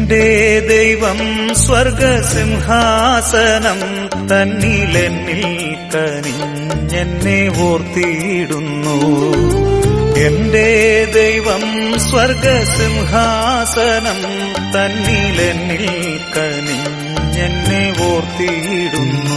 എന്റെ ദൈവം സ്വർഗസിംഹാസനം തന്നിലെന്നിൽ കനിഞ്ഞെന്നെ ഓർത്തിയിടുന്നു. എന്റെ ദൈവം സ്വർഗസിംഹാസനം തന്നിലെന്നിൽ കനിഞ്ഞെന്നെ ഓർത്തിയിടുന്നു.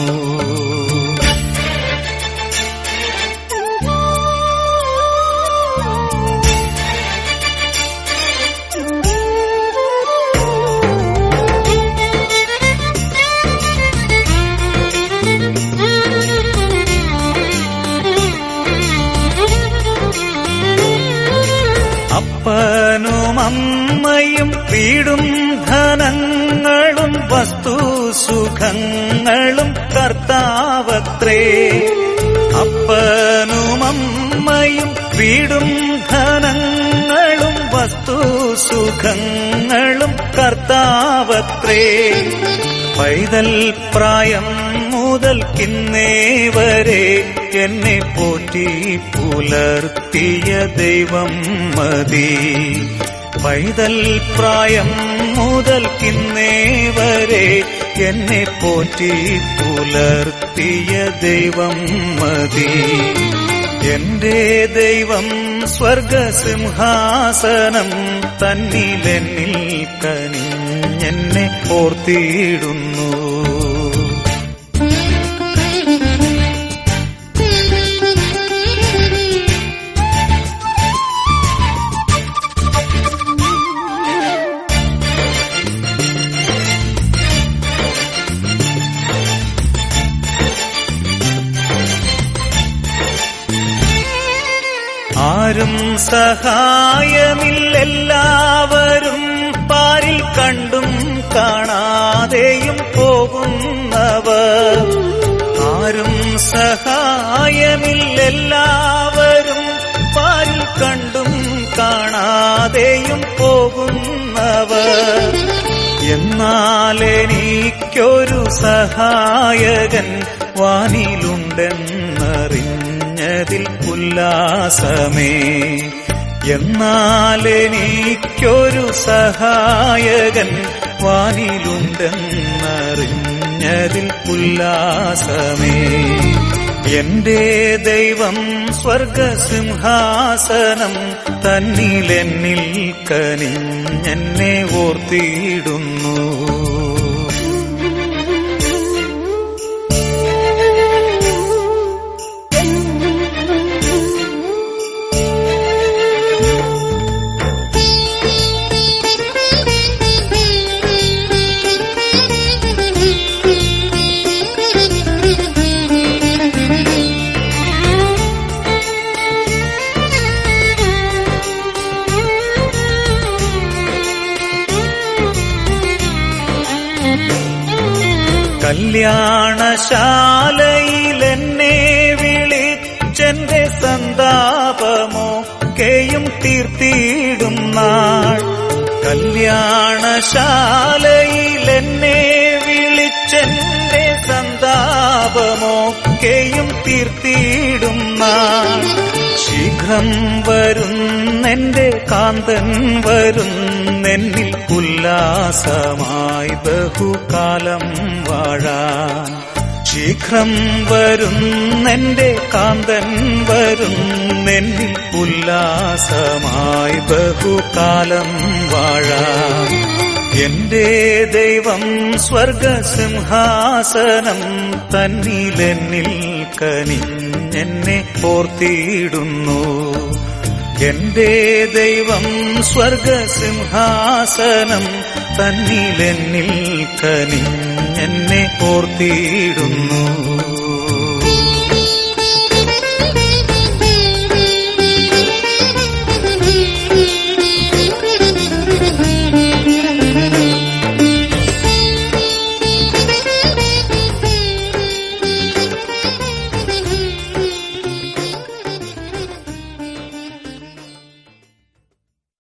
അപ്പനും അമ്മയും വീടും ധനങ്ങളും വസ്തുസുഖങ്ങളും കർത്താവത്രേ. അപ്പനും അമ്മയും വീടും ധനങ്ങളും വസ്തുസുഖങ്ങളും കർത്താവത്രേ. പൈതൽ പ്രായം മുതൽക്കിന്നേ വരെ എന്നെ പോറ്റി പുലർത്തിയ ദൈവം മതി. പൈതൽ പ്രായം മുതൽക്കിന്നേ വരെ എന്നെ പോറ്റി പുലർത്തിയ ദൈവം മതി. എന്റെ ദൈവം സ്വർഗസിംഹാസനം തന്നിലെന്നിൽ കനിഞ്ഞെന്നെ ഓർത്തിയിടുന്നു. ആരും സഹായമില്ലെല്ലാവരും പാരിൽ കണ്ടും കാണാതെയും പോകുന്നവർ. ആരും സഹായമില്ലെല്ലാവരും പാരിൽ കണ്ടും കാണാതെയും പോകുന്നവർ. എന്നാൽ എനിക്കൊരു സഹായകൻ വാനിലുണ്ടെന്നറിഞ്ഞതിൽ ഉല്ലാസമേ. എന്നാൽ എനിക്കൊരു സഹായകൻ വാനിലുണ്ടെന്നറിഞ്ഞതിൽ ഉല്ലാസമേ. എന്റെ ദൈവം സ്വർഗസിംഹാസനം തന്നിലെന്നിൽ കനിഞ്ഞെന്നെ ഓർത്തിയിടുന്നു. കല്യാണശാലയിലെന്നെ വിളിച്ചെന്റെ സന്താപമൊക്കെയും തീർത്തിയിടും നാൾ. കല്യാണശാലയിലെന്നെ വിളിച്ചെന്റെ സന്താപമൊക്കെയും തീർത്തിയിടും നാൾ. ശീഘ്രം വരുന്നെന്റെ കാന്തൻ വരുന്നെന്നിൽ ഉല്ലാസമായി ബഹുകാലം വാഴാൻ. ശീഘ്രം വരുന്നെന്റെ കാന്തൻ വരുന്നെന്നിൽ ഉല്ലാസമായി ബഹുകാലം വാഴാൻ. എന്റെ ദൈവം സ്വർഗസിംഹാസനം തന്നിലെന്നിൽ കനിഞ്ഞെന്നെ ഓർത്തിയിടുന്നു. എന്റെ ദൈവം സ്വർഗസിംഹാസനം തന്നിലെന്നിൽ കനിഞ്ഞെന്നെ ഓർത്തിയിടുന്നു.